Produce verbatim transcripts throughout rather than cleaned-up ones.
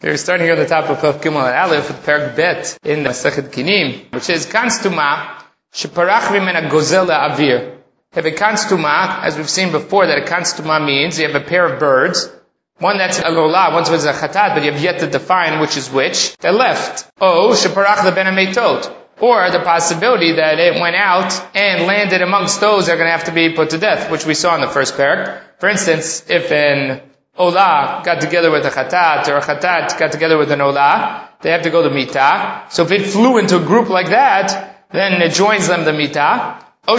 We're starting here on the top of Chav Gimel and Aleph with Perek Bet in Masechet Kinim, which is Kans Tuma sheparach mimena gozel la'avir. Have a Kans Tuma, as we've seen before, that a Kans Tuma means you have a pair of birds, one that's a lola, one was a chatat, but you have yet to define which is which. They're left. Oh, sheparach leben hameitot. Or the possibility that it went out and landed amongst those that are going to have to be put to death, which we saw in the first parak. For instance, if an olah got together with a chatat, or a chatat got together with an olah, they have to go to mitah. So if it flew into a group like that, then it joins them to mitah. Or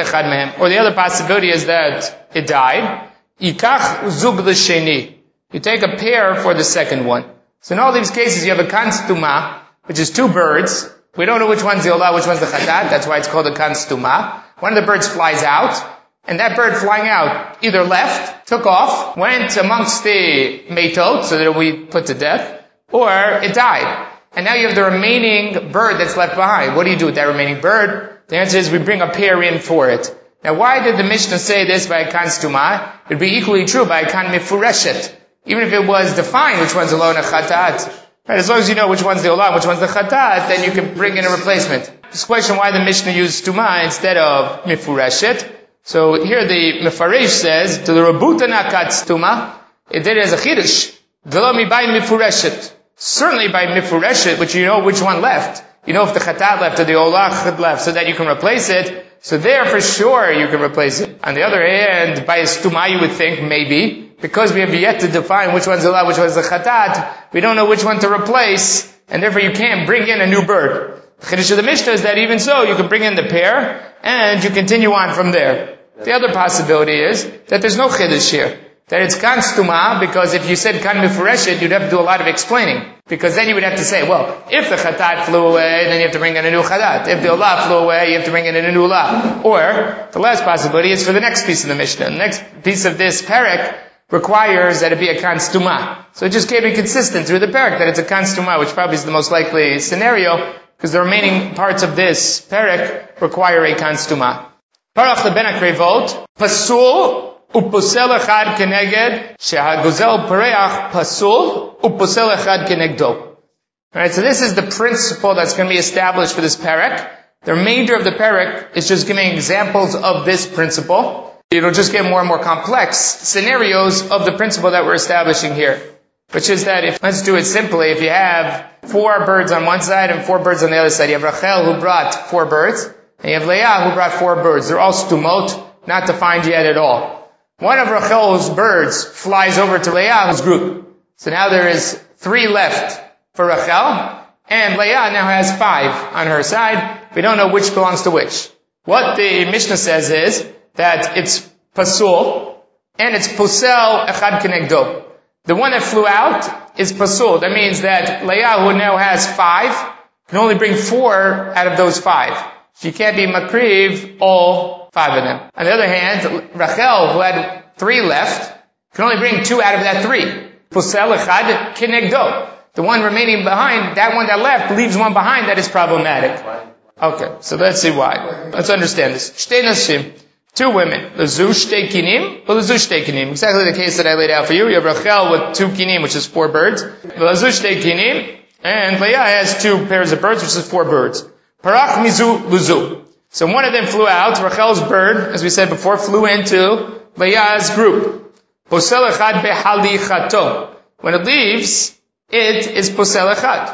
the other possibility is that it died. Ikach zug l'sheni. You take a pair for the second one. So in all these cases, you have a kans tuma, which is two birds. We don't know which one's the olah, which one's the chatat. That's why it's called a kans tuma. One of the birds flies out, and that bird flying out either left, took off, went amongst the meitot, so that we put to death, or it died. And now you have the remaining bird that's left behind. What do you do with that remaining bird? The answer is we bring a pair in for it. Now why did the Mishnah say this by a kans tuma? It would be equally true by a kan mifureshet. Even if it was defined which one's olah and a chatat. Right, as long as you know which one's the olah, which one's the chatat, then you can bring in a replacement. This question why the Mishnah used tuma instead of mifureshet. So here the Mefaresh says, to the Rabuta nakatz tuma, it did it as a chidush. V'lo mibai mifureshet. Certainly by mifureshet, which you know which one left. You know if the chatat left or the olah left, so that you can replace it. So there for sure you can replace it. On the other hand, by a stuma you would think maybe, because we have yet to define which one's olah, which one's the chatat, we don't know which one to replace, and therefore you can't bring in a new bird. The chiddush of the Mishnah is that even so, you can bring in the pair, and you continue on from there. The other possibility is that there's no chiddush here. That it's kans tuma, because if you said kan mifureshet, you'd have to do a lot of explaining. Because then you would have to say, well, if the chatat flew away, then you have to bring in a new chatat. If the olah flew away, you have to bring in a new olah. Or, the last possibility is for the next piece of the Mishnah. The next piece of this perek requires that it be a kans tuma. So it just can't be consistent through the perek that it's a kans tuma, which probably is the most likely scenario, because the remaining parts of this perek require a kans tuma. Parach leben hakrevot, pasul, uposel echad keneged, shehagozel pareach pasul, uposel echad kenegdo. Alright, so this is the principle that's going to be established for this perek. The remainder of the perek is just giving examples of this principle. It'll just get more and more complex scenarios of the principle that we're establishing here. Which is that if, let's do it simply, if you have four birds on one side and four birds on the other side, you have Rachel who brought four birds, and you have Leah who brought four birds. They're all stumot, not defined yet at all. One of Rachel's birds flies over to Leah's group. So now there is three left for Rachel, and Leah now has five on her side. We don't know which belongs to which. What the Mishnah says is that it's pasul, and it's posel echad kenegdo. The one that flew out is pasul. That means that Leah, who now has five, can only bring four out of those five. She can't be makriv all five of them. On the other hand, Rachel, who had three left, can only bring two out of that three. Posel echad kenegdo. The one remaining behind, that one that left, leaves one behind that is problematic. Okay, so let's see why. Let's understand this. Shtei nashim. Two women, lezu shtei kinim, or lezu shtei kinim. Exactly the case that I laid out for you. You have Rachel with two kinim, which is four birds. Lezu shtei kinim, and Leah has two pairs of birds, which is four birds. Parach mizu luzu. So one of them flew out. Rachel's bird, as we said before, flew into Leah's group. Posel echad behalichato. When it leaves, it is posel echad.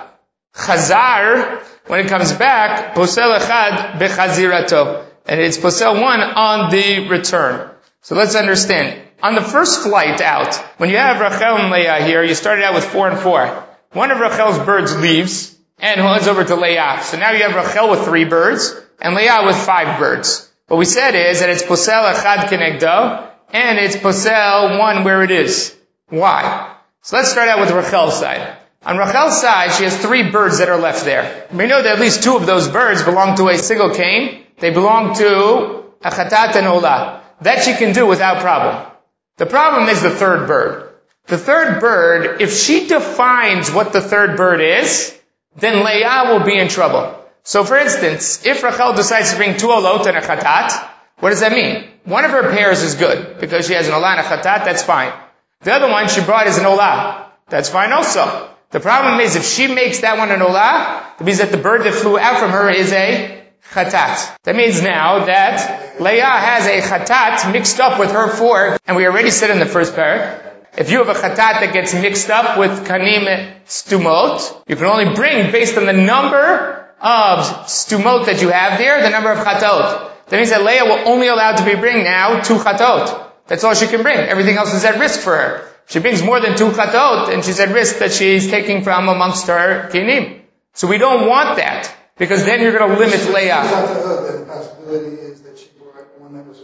Chazar, when it comes back, posel echad bechazirato. And it's posel one on the return. So let's understand. On the first flight out, when you have Rachel and Leah here, you started out with four and four. One of Rachel's birds leaves and heads over to Leah. So now you have Rachel with three birds and Leah with five birds. What we said is that it's posel echad kenegdo and it's posel one where it is. Why? So let's start out with Rachel's side. On Rachel's side, she has three birds that are left there. We know that at least two of those birds belong to a single cane. They belong to a chatat and olah. That she can do without problem. The problem is the third bird. The third bird, if she defines what the third bird is, then Leah will be in trouble. So for instance, if Rachel decides to bring two olot and a chatat, what does that mean? One of her pairs is good, because she has an olah and a chatat, that's fine. The other one she brought is an olah. That's fine also. The The problem is if she makes that one an olah, it means that the bird that flew out from her is a chatat. That means now that Leah has a chatat mixed up with her four, and we already said in the first parak, if you have a chatat that gets mixed up with kanim stumot, you can only bring based on the number of stumot that you have there, the number of chatot. That means that Leah will only allowed to be bring now two chatot. That's all she can bring. Everything else is at risk for her. If she brings more than two chatot, and she's at risk that she's taking from amongst her kinim. So we don't want that, because then you're going to limit Leah. The possibility is that she brought one that was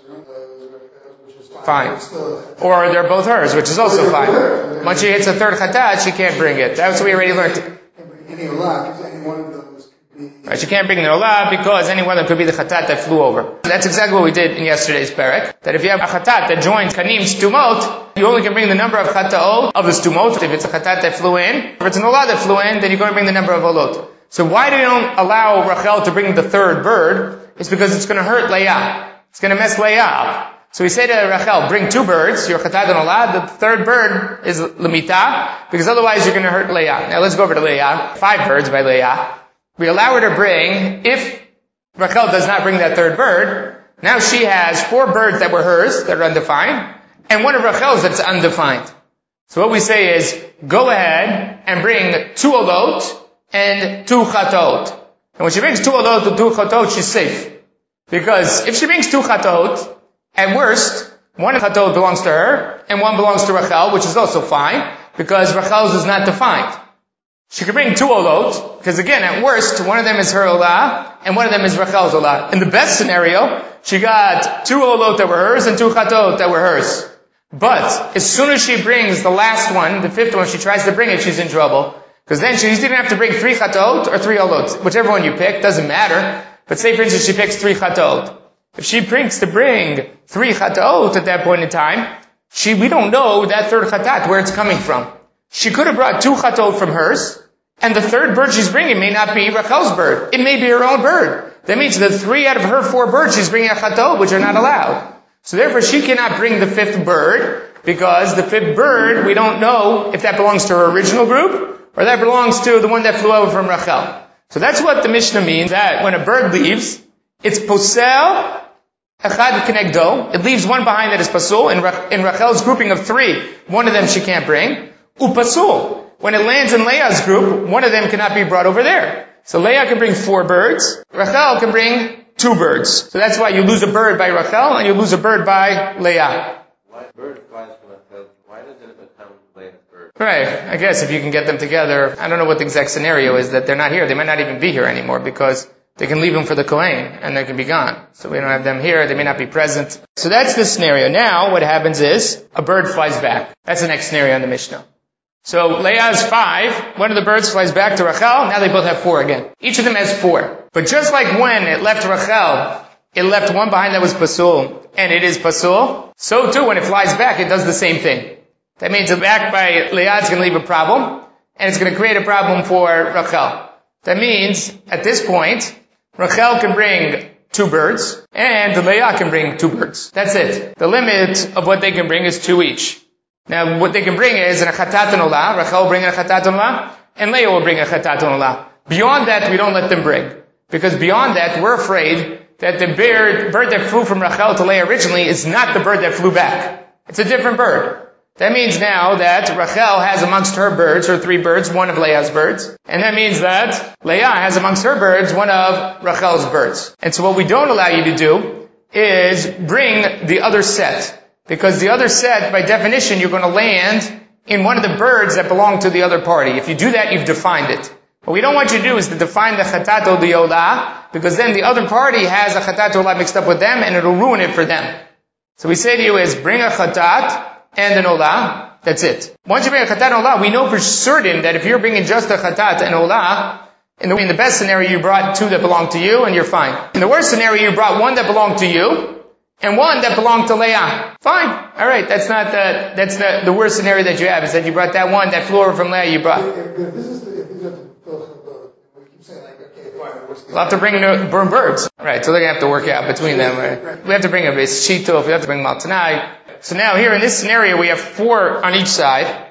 which is fine. Or they're both hers, which is also fine. Once she hits a third chatat, she can't bring it. That's what we already learned. Any olah, because any one of those could be... Right, she can't bring the olah because any one of them could be the chatat that flew over. That's exactly what we did in yesterday's parak. That if you have a chatat that joins kanim stumot, you only can bring the number of chataot of the stumot. If it's a chatat that flew in, if it's an olah that flew in, then you're going to bring the number of olot. So why do you don't allow Rachel to bring the third bird? It's because it's going to hurt Leah. It's going to mess Leah up. So we say to Rachel, bring two birds, your chatat and olah. The third bird is lemita, because otherwise you're going to hurt Leah. Now let's go over to Leah. Five birds by Leah. We allow her to bring, if Rachel does not bring that third bird, now she has four birds that were hers, that are undefined, and one of Rachel's that's undefined. So what we say is, go ahead and bring two olot and two chatot. And when she brings two olot and two chatot, she's safe. Because if she brings two chatot, at worst, one chatot belongs to her, and one belongs to Rachel, which is also fine, because Rachel's is not defined. She could bring two olot, because again, at worst, one of them is her olah, and one of them is Rachel's olah. In the best scenario, she got two olot that were hers, and two chatot that were hers. But, as soon as she brings the last one, the fifth one, she tries to bring it, she's in trouble. Because then she didn't have to bring three chatot, or three olot. Whichever one you pick, doesn't matter. But say for instance, she picks three chatot. If she brings to bring three chatot at that point in time, she, we don't know that third chatat, where it's coming from. She could have brought two chatot from hers, and the third bird she's bringing may not be Rachel's bird. It may be her own bird. That means the three out of her four birds she's bringing a chatot, which are not allowed. So therefore she cannot bring the fifth bird, because the fifth bird, we don't know if that belongs to her original group, or that belongs to the one that flew over from Rachel. So that's what the Mishnah means, that when a bird leaves, it's posel echad kenegdo. It leaves one behind that is pasul. In, Ra- in Rachel's grouping of three, one of them she can't bring. Upasul. When it lands in Leah's group, one of them cannot be brought over there. So Leah can bring four birds. Rachel can bring two birds. So that's why you lose a bird by Rachel and you lose a bird by Leah. Why bird flies from Rachel? Why doesn't it become Leah's bird? Right. I guess if you can get them together. I don't know what the exact scenario is, that they're not here. They might not even be here anymore, because they can leave them for the Kohen and they can be gone. So we don't have them here. They may not be present. So that's the scenario. Now what happens is a bird flies back. That's the next scenario in the Mishnah. So Leah has five. One of the birds flies back to Rachel. Now they both have four again. Each of them has four. But just like when it left Rachel, it left one behind that was pasul, and it is pasul, so too when it flies back, it does the same thing. That means the back by Leah is going to leave a problem, and it's going to create a problem for Rachel. That means, at this point, Rachel can bring two birds, and Leah can bring two birds. That's it. The limit of what they can bring is two each. Now, what they can bring is a chatat and olah. Rachel will bring a chatat and olah, and Leah will bring a chatat and olah. Beyond that, we don't let them bring. Because beyond that, we're afraid that the bird, bird that flew from Rachel to Leah originally is not the bird that flew back. It's a different bird. That means now that Rachel has amongst her birds, her three birds, one of Leah's birds. And that means that Leah has amongst her birds one of Rachel's birds. And so what we don't allow you to do is bring the other set. Because the other set, by definition, you're going to land in one of the birds that belong to the other party. If you do that, you've defined it. What we don't want you to do is to define the chatat or the olah, because then the other party has a chatat or olah mixed up with them, and it'll ruin it for them. So we say to you is, bring a chatat and an olah. That's it. Once you bring a chatat and olah, we know for certain that if you're bringing just a chatat and olah, in the, in the best scenario, you brought two that belong to you, and you're fine. In the worst scenario, you brought one that belonged to you, and one that belonged to Leah. Fine. Alright, that's not the, that's the, the worst scenario that you have, is that you brought that one that flew over from Leah, you brought. If, if this is the, if these are the, we keep saying like, okay, fine, what's the... We'll have to bring burn birds. Right, so they're gonna have to work out between them, right? We have to bring a base shitov, we have to bring maltanai. So now here in this scenario, we have four on each side.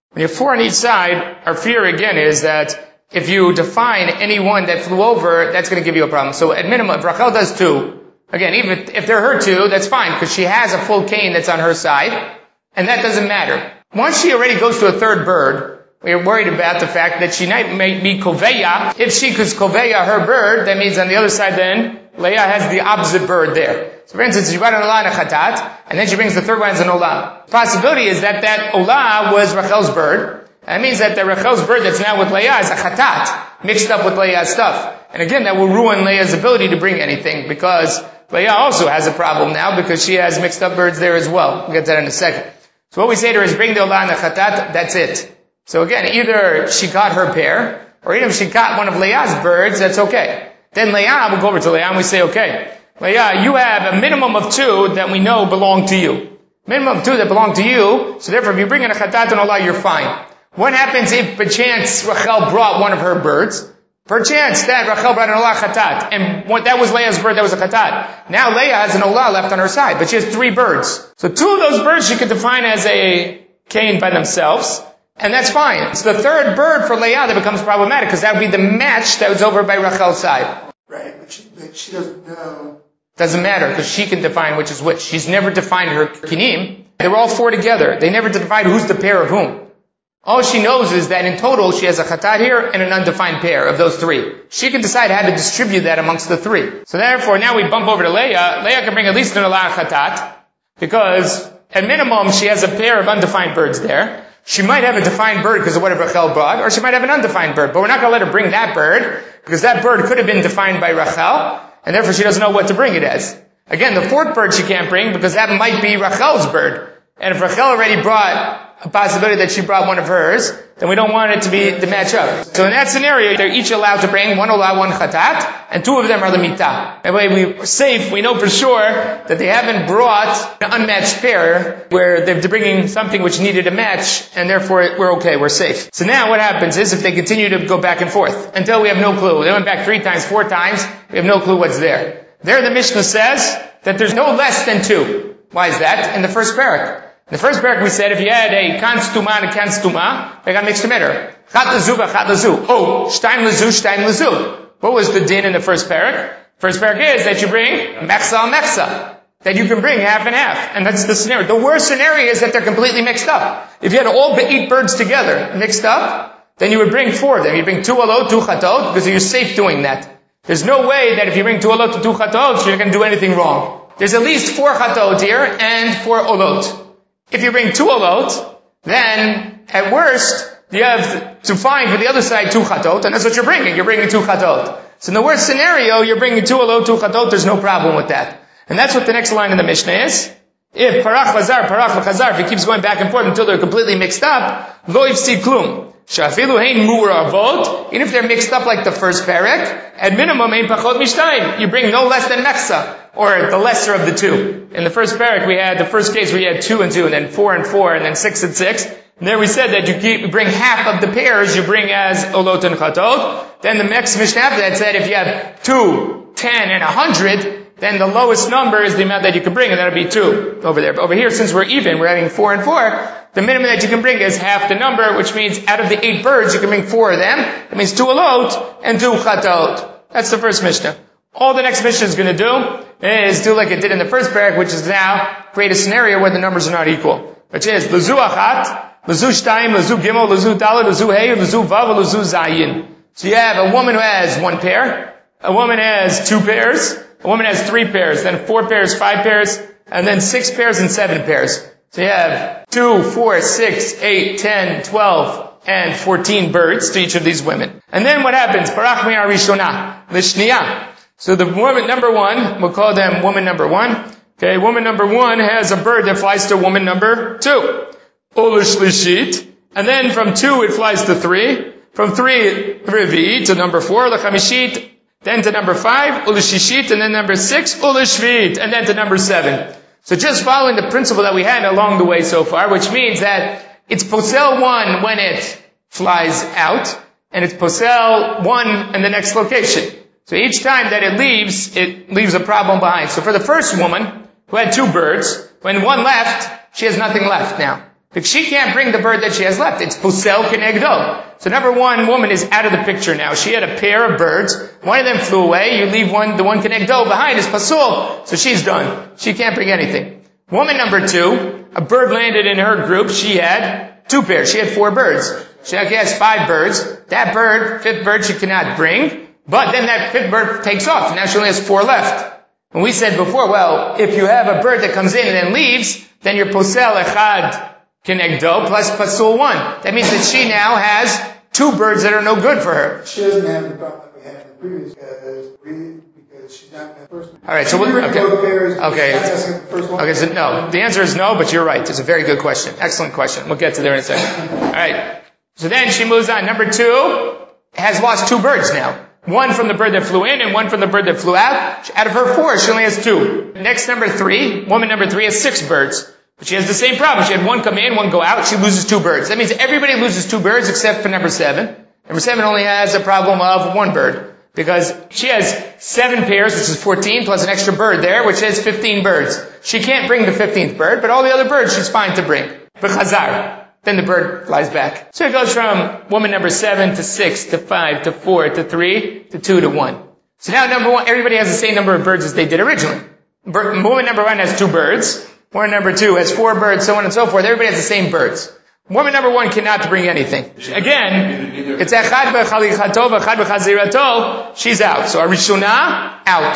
When you have four on each side, our fear again is that if you define any one that flew over, that's going to give you a problem. So at minimum, if Rachel does two, again, even if they're her two, that's fine, because she has a full cane that's on her side, and that doesn't matter. Once she already goes to a third bird, we're worried about the fact that she might be koveya. If she could koveya her bird, that means on the other side then, Leah has the opposite bird there. So for instance, she brought an olah and a chatat, and then she brings the third one as an olah. The possibility is that that olah was Rachel's bird. That means that the Rachel's bird that's now with Leah is a chatat, mixed up with Leah's stuff. And again, that will ruin Leah's ability to bring anything, because Leah also has a problem now, because she has mixed up birds there as well. We'll get to that in a second. So what we say to her is bring the olah and the chatat, that's it. So again, either she got her pair, or even if she got one of Leah's birds, that's okay. Then Leah, we'll go over to Leah and we say, okay, Leah, you have a minimum of two that we know belong to you. Minimum of two that belong to you, so therefore if you bring in a chatat and olah, you're fine. What happens if perchance Rachel brought one of her birds? Perchance that Rachel brought an olah chatat, and what, that was Leah's bird, that was a chatat. Now Leah has an olah left on her side, but she has three birds. So two of those birds she could define as a cane by themselves, and that's fine. It's the third bird for Leah that becomes problematic, because that would be the match that was over by Rachel's side. Right, but she, but she doesn't know. Doesn't matter, because she can define which is which. She's never defined her kinim. They were all four together. They never defined who's the pair of whom. All she knows is that in total she has a chatat here and an undefined pair of those three. She can decide how to distribute that amongst the three. So therefore, now we bump over to Leah. Leah can bring at least an olah chatat, because at minimum she has a pair of undefined birds there. She might have a defined bird because of what Rachel brought, or she might have an undefined bird, but we're not going to let her bring that bird, because that bird could have been defined by Rachel, and therefore she doesn't know what to bring it as. Again, the fourth bird she can't bring, because that might be Rachel's bird. And if Rachel already brought a possibility that she brought one of hers, then we don't want it to be the match up. So in that scenario, they're each allowed to bring one olah, one chatat, and two of them are the mitah. That way we're safe, we know for sure that they haven't brought an unmatched pair, where they're bringing something which needed a match, and therefore we're okay, we're safe. So now what happens is, if they continue to go back and forth, until we have no clue, they went back three times, four times, we have no clue what's there. There the Mishnah says that there's no less than two. Why is that? In the first parak. In the first parak we said if you had a kan stuma and a kan stuma, they got mixed together. Chat lezu v'chat lezu. Oh, shtaim lezu, shtaim lezu. What was the din in the first parak? First parak is that you bring mechsa al mechsa. That you can bring half and half. And that's the scenario. The worst scenario is that they're completely mixed up. If you had all the eight birds together mixed up, then you would bring four of them. You bring two alot, two chatot, because you're safe doing that. There's no way that if you bring two alot to two chatot, you're going to do anything wrong. There's at least four chatot here and four olot. If you bring two olot, then at worst, you have to find for the other side two chatot, and that's what you're bringing. You're bringing two chatot. So in the worst scenario, you're bringing two olot, two chatot, there's no problem with that. And that's what the next line in the Mishnah is. If parach v'chazar, parach v'chazar, if it keeps going back and forth until they're completely mixed up, lo yifsid klum. Shafilu hein mu'ravot, even if they're mixed up like the first parak, at minimum ein pachot mishtayim. You bring no less than mechsa, or the lesser of the two. In the first parak we had, the first case we had two and two, and then four and four, and then six and six. And there we said that you keep, you bring half of the pairs, you bring as olot and chatot. Then the next Mishnah after that said if you have two, ten, and a hundred, then the lowest number is the amount that you can bring, and that'll be two over there. But over here, since we're even, we're having four and four, the minimum that you can bring is half the number, which means out of the eight birds, you can bring four of them. That means two alot and two chatot. That's the first Mishnah. All the next Mishnah is going to do is do like it did in the first parak, which is now create a scenario where the numbers are not equal. Which is, lezu achat, lezu shtayim, lezu gimel, lezu daled, lezu hey, lezu vav, lezu zayin. So you have a woman who has one pair, a woman has two pairs, a woman has three pairs, then four pairs, five pairs, and then six pairs and seven pairs. So you have two, four, six, eight, ten, twelve, and fourteen birds to each of these women. And then what happens? Parach mi'ar rishona, lishniya. So the woman number one, we'll call them woman number one. Okay, woman number one has a bird that flies to woman number two. Oleshlishit. And then from two it flies to three. From three, revi, to number four, lechamishit. Then to number five, ulishishit, and then number six, ulishvit, and then to number seven. So just following the principle that we had along the way so far, which means that it's posel one when it flies out, and it's posel one in the next location. So each time that it leaves, it leaves a problem behind. So for the first woman, who had two birds, when one left, she has nothing left now. Because she can't bring the bird that she has left. It's posel kenegdo. So number one, woman is out of the picture now. She had a pair of birds. One of them flew away. You leave one, the one kenegdo behind is pasul. So she's done. She can't bring anything. Woman number two, a bird landed in her group. She had two pairs. She had four birds. She has five birds. That bird, fifth bird, she cannot bring. But then that fifth bird takes off. Now she only has four left. And we said before, well, if you have a bird that comes in and then leaves, then you're posel echad kenegdo plus pasul one. That means that she now has two birds that are no good for her. She doesn't have the problem that we had in the previous because, because she's not the first one. All right, so we'll, okay. Okay. Okay, so no. The answer is no, but you're right. It's a very good question. Excellent question. We'll get to there in a second. All right. So then she moves on. Number two has lost two birds now. One from the bird that flew in and one from the bird that flew out. Out of her four, she only has two. Next, number three, woman number three has six birds. But she has the same problem. She had one come in, one go out. She loses two birds. That means everybody loses two birds except for number seven. Number seven only has a problem of one bird. Because she has seven pairs, which is fourteen, plus an extra bird there, which has fifteen birds. She can't bring the fifteenth bird, but all the other birds she's fine to bring. But chazar. Then the bird flies back. So it goes from woman number seven to six to five to four to three to two to one. So now number one, everybody has the same number of birds as they did originally. Bird, woman number one has two birds. Woman number two has four birds, so on and so forth. Everybody has the same birds. Woman number one cannot bring anything. Again, it's echad b'chalichato, echad b'chazirato. She's out. So Arishuna, out.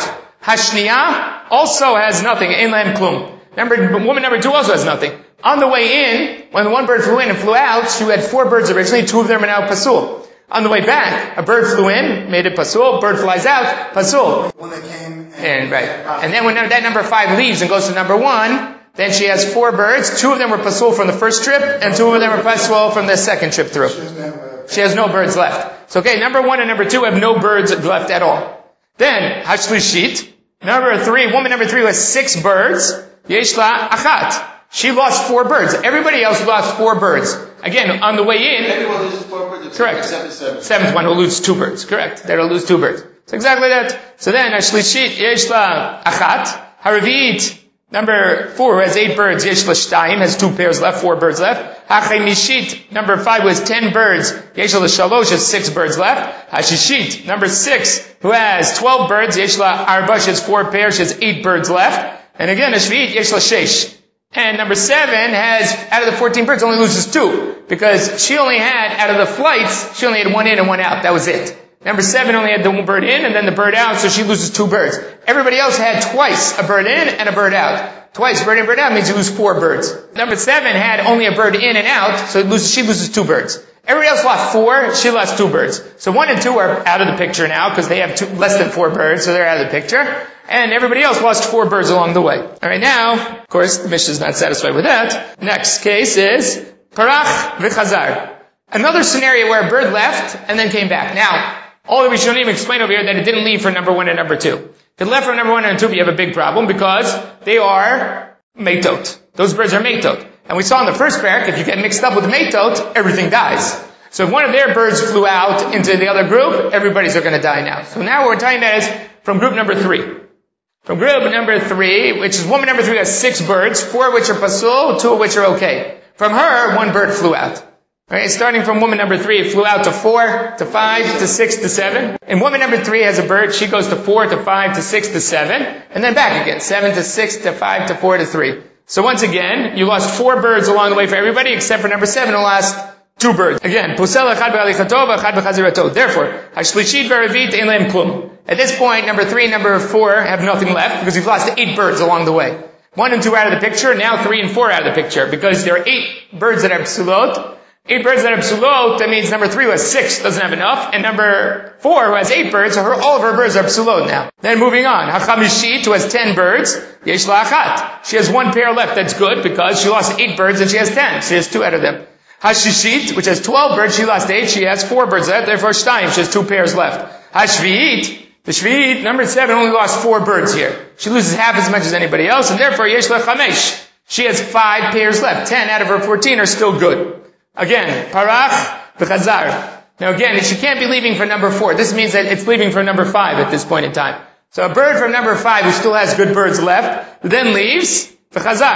Hashniya also has nothing. Ein lahem klum. Number, woman number two also has nothing. On the way in, when the one bird flew in and flew out, she had four birds originally, two of them are now pasul. On the way back, a bird flew in, made it pasul, bird flies out, pasul. When they came and, and right. And then when that number five leaves and goes to number one, then she has four birds, two of them were pasul from the first trip, and two of them were pasul from the second trip through. She has no birds left. So okay, number one and number two have no birds left at all. Then, hashlishit, number three, woman number three has six birds, yeshla achat. She lost four birds. Everybody else lost four birds. Again, on the way in. Everyone loses four birds. Correct. Seventh one will lose two birds. Correct. That'll lose two birds. So exactly that. So then, Ashlishit, Yeshla Achat. Haravit, number four, who has eight birds. Yeshla Shtayim, has two pairs left, four birds left. Hachemishit, number five, who has ten birds. Yeshla Shalosh, has six birds left. Hashishit, number six, who has twelve birds. Yeshla Arbash, has four pairs, she has eight birds left. And again, Ashvit, Yeshla Shesh. And number seven has, out of the fourteen birds, only loses two. Because she only had, out of the flights, she only had one in and one out. That was it. Number seven only had the bird in and then the bird out, so she loses two birds. Everybody else had twice a bird in and a bird out. Twice bird in, bird out means you lose four birds. Number seven had only a bird in and out, so it loses, she loses two birds. Everybody else lost four, she lost two birds. So one and two are out of the picture now, because they have two, less than four birds, so they're out of the picture. And everybody else lost four birds along the way. Alright, now, of course, the Mishnah is not satisfied with that. Next case is Parach v'chazar. Another scenario where a bird left and then came back. Now, all that we shouldn't even explain over here that it didn't leave for number one and number two. If it left for number one and two, you have a big problem because they are metot. Those birds are metot. And we saw in the first parak, if you get mixed up with metot, everything dies. So if one of their birds flew out into the other group, everybody's going to die now. So now what we're talking about is from group number three. From group number three, which is woman number three has six birds, four of which are pasul, two of which are okay. From her, one bird flew out. Okay, starting from woman number three, it flew out to four, to five, to six, to seven. And woman number three has a bird, she goes to four, to five, to six, to seven, and then back again. Seven to six, to five, to four, to three. So once again, you lost four birds along the way for everybody, except for number seven, who lost two birds. Again, posel echad b'alichato, echad b'chazirato. Therefore, hashlishit v'ravit ein lahem klum. At this point, number three and number four have nothing left because you've lost eight birds along the way. One and two out of the picture, now three and four out of the picture because there are eight birds that are psulot. Eight birds that are psulot, that means number three who has six doesn't have enough, and number four who has eight birds, so her, all of her birds are psulot now. Then moving on, Hachamishit who has ten birds, yesh la achat. She has one pair left, that's good because she lost eight birds and she has ten. She has two out of them. Hashishit, which has twelve birds, she lost eight, she has four birds left, therefore Shtayim, she has two pairs left. Hashvi'it, the Shvi'it, number seven, only lost four birds here. She loses half as much as anybody else, and therefore yesh la chamesh. She has five pairs left. Ten out of her fourteen are still good. Again, parach v'chazar. Now again, she can't be leaving for number four. This means that it's leaving for number five at this point in time. So a bird from number five who still has good birds left, then leaves, v'chazar.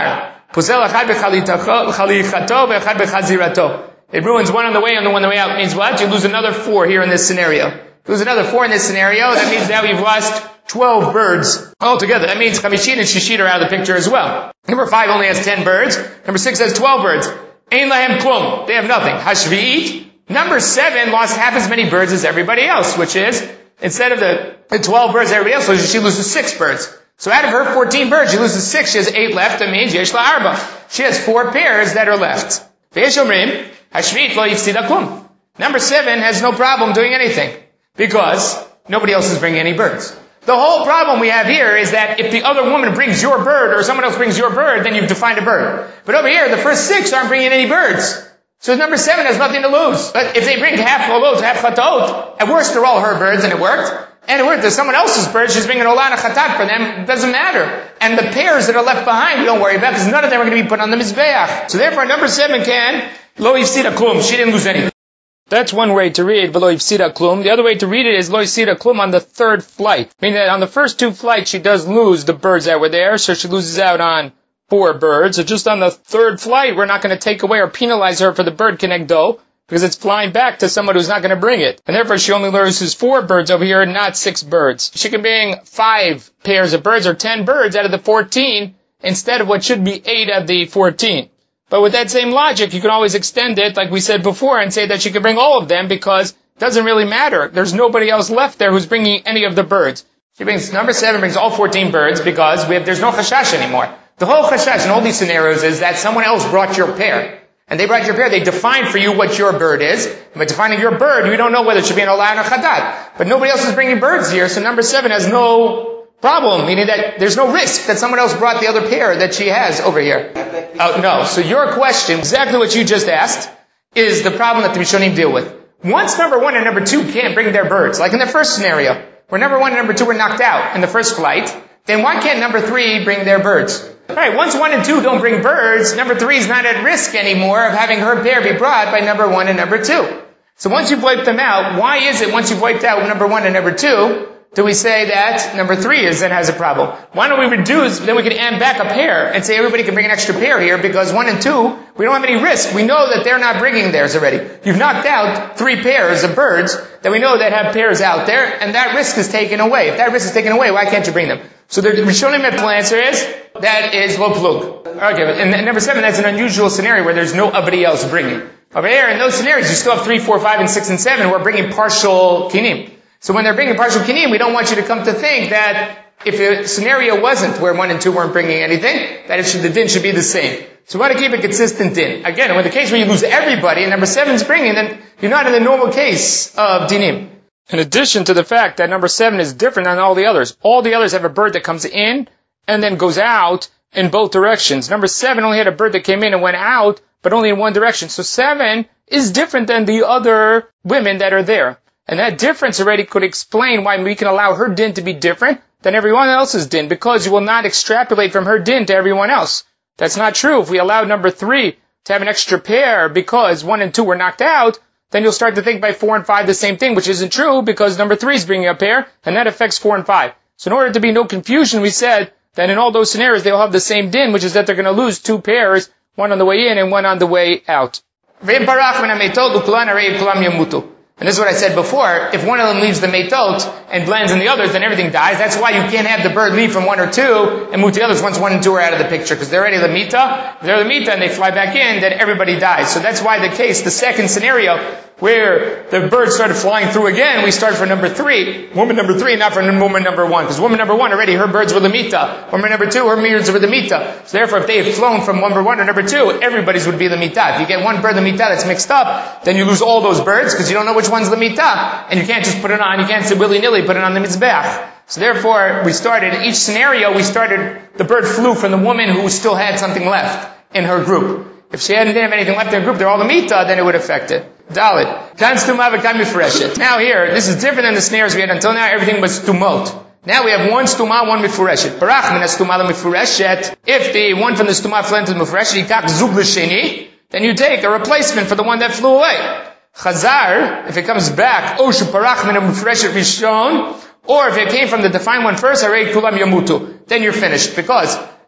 It ruins one on the way and the one on the way out. Means what? You lose another four here in this scenario. You lose another four in this scenario. That means now you've lost twelve birds altogether. That means Chamishin and Shishit are out of the picture as well. Number five only has ten birds. Number six has twelve birds. Ein lahem klum. They have nothing. Hashvi'it. Number seven lost half as many birds as everybody else, which is, instead of the, the twelve birds everybody else loses, she loses six birds. So out of her fourteen birds, she loses six. She has eight left. That means yesh la arba. She has four pairs that are left. Ve'esh omrim, hashvi'it lo yifsida klum. Number seven has no problem doing anything, because nobody else is bringing any birds. The whole problem we have here is that if the other woman brings your bird, or someone else brings your bird, then you've defined a bird. But over here, the first six aren't bringing any birds. So number seven has nothing to lose. But if they bring half cholot, half chatot, at worst they're all her birds, and it worked. And it worked. There's someone else's bird, she's bringing olah and a chatat for them, it doesn't matter. And the pairs that are left behind, we don't worry about, because none of them are going to be put on the mizbeach. So therefore, number seven can, lo yifsida klum, she didn't lose anything. That's one way to read v'lo yifsida klum. The other way to read it is lo yifsida klum on the third flight. Meaning that on the first two flights she does lose the birds that were there, so she loses out on four birds. So just on the third flight, we're not going to take away or penalize her for the bird kenegdo, because it's flying back to someone who's not going to bring it. And therefore she only loses four birds over here and not six birds. She can bring five pairs of birds or ten birds out of the fourteen instead of what should be eight of the fourteen. But with that same logic, you can always extend it, like we said before, and say that she can bring all of them because it doesn't really matter. There's nobody else left there who's bringing any of the birds. She brings, number seven brings all fourteen birds because we have, there's no chashash anymore. The whole chashash in all these scenarios is that someone else brought your pair. And they brought your pair, they defined for you what your bird is. And by defining your bird, you don't know whether it should be an olah or a chatat. But nobody else is bringing birds here, so number seven has no problem, meaning that there's no risk that someone else brought the other pair that she has over here. Oh, no. So your question, exactly what you just asked, is the problem that the Rishonim deal with. Once number one and number two can't bring their birds, like in the first scenario, where number one and number two were knocked out in the first flight, then why can't number three bring their birds? Alright, once one and two don't bring birds, number three is not at risk anymore of having her pair be brought by number one and number two. So once you've wiped them out, why is it once you've wiped out number one and number two, do we say that number three is then has a problem? Why don't we reduce, then we can add back a pair and say everybody can bring an extra pair here because one and two, we don't have any risk. We know that they're not bringing theirs already. You've knocked out three pairs of birds that we know that have pairs out there, and that risk is taken away. If that risk is taken away, why can't you bring them? So the Rishonim answer is, that is lo plug. Okay, and number seven, that's an unusual scenario where there's nobody else bringing. Over here, in those scenarios, you still have three, four, five, and six, and seven who are bringing partial kinim. So when they're bringing partial kinim, we don't want you to come to think that if the scenario wasn't where one and two weren't bringing anything, that it should, the din should be the same. So we want to keep a consistent din. Again, in the case where you lose everybody and number seven's bringing, then you're not in the normal case of dinim. In addition to the fact that number seven is different than all the others. All the others have a bird that comes in and then goes out in both directions. Number seven only had a bird that came in and went out, but only in one direction. So seven is different than the other women that are there. And that difference already could explain why we can allow her din to be different than everyone else's din, because you will not extrapolate from her din to everyone else. That's not true. If we allow number three to have an extra pair because one and two were knocked out, then you'll start to think by four and five the same thing, which isn't true because number three is bringing a pair, and that affects four and five. So in order to be no confusion, we said that in all those scenarios they'll have the same din, which is that they're going to lose two pairs, one on the way in and one on the way out. And this is what I said before. If one of them leaves the meitot and lands in the others, then everything dies. That's why you can't have the bird leave from one or two and move to the others once one and two are out of the picture, because they're already the mita. If they're the mita and they fly back in, then everybody dies. So that's why the case, the second scenario, where the birds started flying through again, we start for number three, woman number three, not for woman number one. Because woman number one already, her birds were the mita. Woman number two, her birds were the mita. So therefore, if they had flown from number one to number two, everybody's would be the mita. If you get one bird the mita that's mixed up, then you lose all those birds because you don't know which one's the mita. And you can't just put it on, you can't say willy-nilly put it on the mizbeach. So therefore, we started, in each scenario, we started, the bird flew from the woman who still had something left in her group. If she hadn't didn't have anything left in her group, they're all the mita, then it would affect it. Dalit. Kan stuma v'kan mifreshet. Now here, this is different than the snares we had until now. Everything was stumot. Now we have one stuma, one mifureshet. Barach min stuma mifureshet. If the one from the stuma flew into the mifureshet, yikach zug l'sheni, then you take a replacement for the one that flew away. Chazar, if it comes back, o shuparach min mifureshet rishon, or if it came from the defined one first, arei kulam yamutu, then you're finished. Because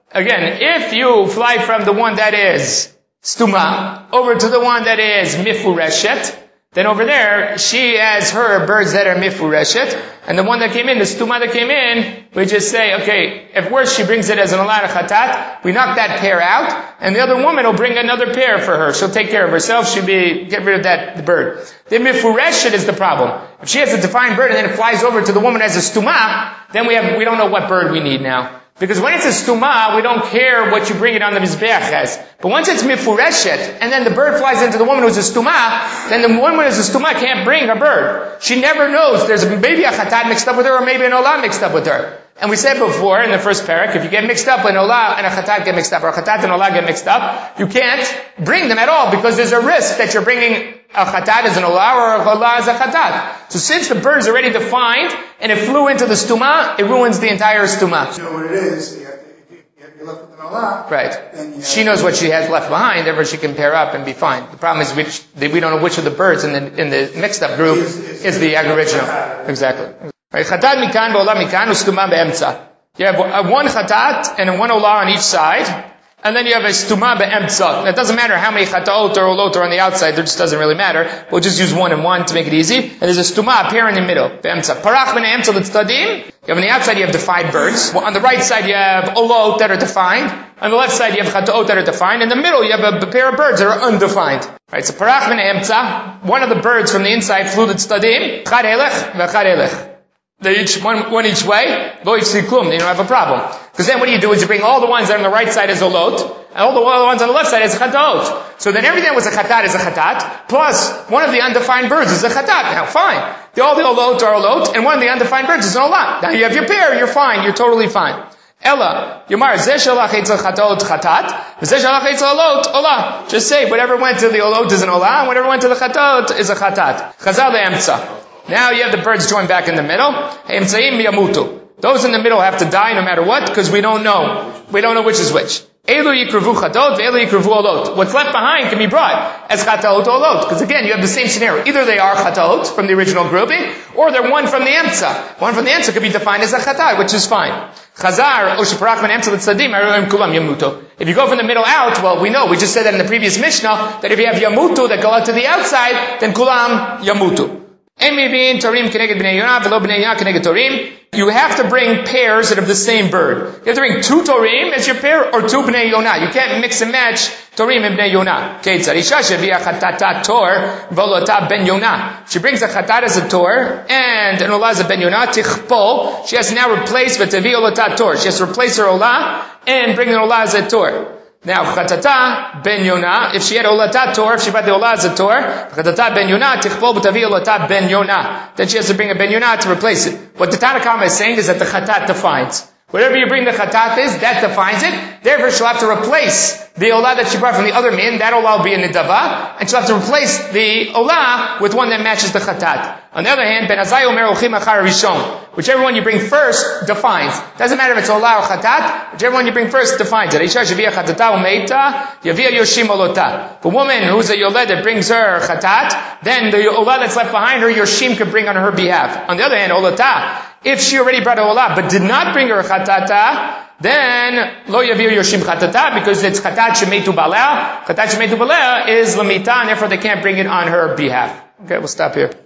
Again, if you fly from the one that is stuma over to the one that is mifureshet, then over there, she has her birds that are mifureshet, and the one that came in, the stuma that came in, we just say, okay, if worse, she brings it as an alad chatat, we knock that pair out, and the other woman will bring another pair for her. She'll take care of herself, she'll be, get rid of that the bird. The mifureshet is the problem. If she has a defined bird and then it flies over to the woman as a stuma, then we have, we don't know what bird we need now. Because when it's a stuma, we don't care what you bring it on the mizbeach as. But once it's mifureshet, and then the bird flies into the woman who's a stuma, then the woman who's a stuma can't bring her bird. She never knows there's maybe a chatat mixed up with her, or maybe an olah mixed up with her. And we said before in the first parak, if you get mixed up, an olah and a chatat get mixed up, or a chatat and olah get mixed up, you can't bring them at all, because there's a risk that you're bringing a chatat as an olah, or a olah as a chatat. So since the bird is already defined, and it flew into the stuma, it ruins the entire stuma. You know what it is, you have to, if you're left with an olah. Right. Then you She knows what she has left behind, therefore she can pair up and be fine. The problem is which, we don't know which of the birds in the, in the mixed up group is, is, is the original. Exactly. Right, chatat mikan v'olah mikan ustuma be'emtza. You have one chatat and one olah on each side, and then you have a stuma be'emtza. It doesn't matter how many chataot or olot are on the outside, it just doesn't really matter. We'll just use one and one to make it easy. And there's a stuma, a pair in the middle, be'emtza. Parach b'nei emtza l'tzadim. You have on the outside you have defined birds. Well, on the right side you have olot that are defined. On the left side you have chataot that are defined. In the middle you have a, a pair of birds that are undefined. Right, so parach b'nei emtza. One of the birds from the inside flew the tzdadim. Chad elech v'chad elech. They each, one, one each way, lo yifsiklum, you don't have a problem. Because then what do you do is you bring all the ones that are on the right side as olot, and all the ones on the left side as chataot. So then everything that was a chatat is a chatat, plus one of the undefined birds is a chatat. Now fine. The, all the olot are olot, and one of the undefined birds is an olat. Now you have your pair, you're fine, you're totally fine. Ella, Yomar, zeh shalach etzel chataot chatat, zeh shalach etzel olot, olah. Just say, whatever went to the olot is an olah, and whatever went to the chatat is a chatat. Chazal le'emtza. Now you have the birds joined back in the middle. Those in the middle have to die no matter what, because we don't know. We don't know which is which. What's left behind can be brought as chataot olot, because again, you have the same scenario. Either they are chataot from the original grouping, or they're one from the emtza. One from the emtza could be defined as a chatat, which is fine. Chazar, oshiparach ben emtza l'tzadim, aruim kulam yamuto. If you go from the middle out, well, we know, we just said that in the previous Mishnah, that if you have yamutu that go out to the outside, then kulam yamutu. You have to bring pairs that have the same bird. You have to bring two torim as your pair, or two bnei yonah. You can't mix and match torim and bnei yonah. She brings a chatat as a tor, and an olah as a ben yonah, tichpol. She has to now replace v'tevi olatat tor. She has to replace her olah, and bring an olah as a tor. Now, chatata ben yonah, if she had olatat tor, if she brought the olah as a tor, chatata ben yonah, tichpol b'tavi olatat ben yonah. Then she has to bring a ben yonah to replace it. What the Tanna Kama is saying is that the chatat defines. Whatever you bring the chatat is, that defines it. Therefore, she'll have to replace the olah that she brought from the other min. That olah will be a nidava, and she'll have to replace the olah with one that matches the chatat. On the other hand, ben azai omer olchim achar rishon. Whichever one you bring first defines. Doesn't matter if it's olah or chatat. Whichever one you bring first defines it. Isha shavia chatata umeita yavia yoshim olota. The woman who's a yoled that brings her chatat, then the olah that's left behind her, yoshim could bring on her behalf. On the other hand, olota, if she already brought a olah but did not bring her chatata, then lo yavir yoshim chatata, because it's chatat shemetu balea. Chatat shemetu balea is lamita, and therefore they can't bring it on her behalf. Okay, we'll stop here.